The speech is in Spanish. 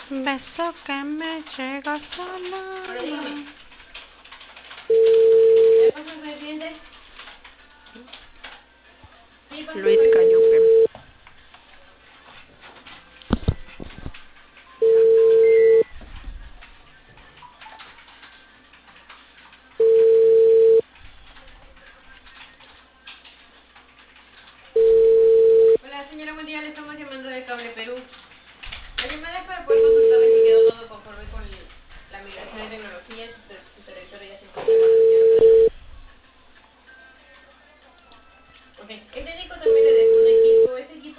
Beso que me llega solo. Ahora dígame. ¿Qué pasa con el cliente? Luis cayó.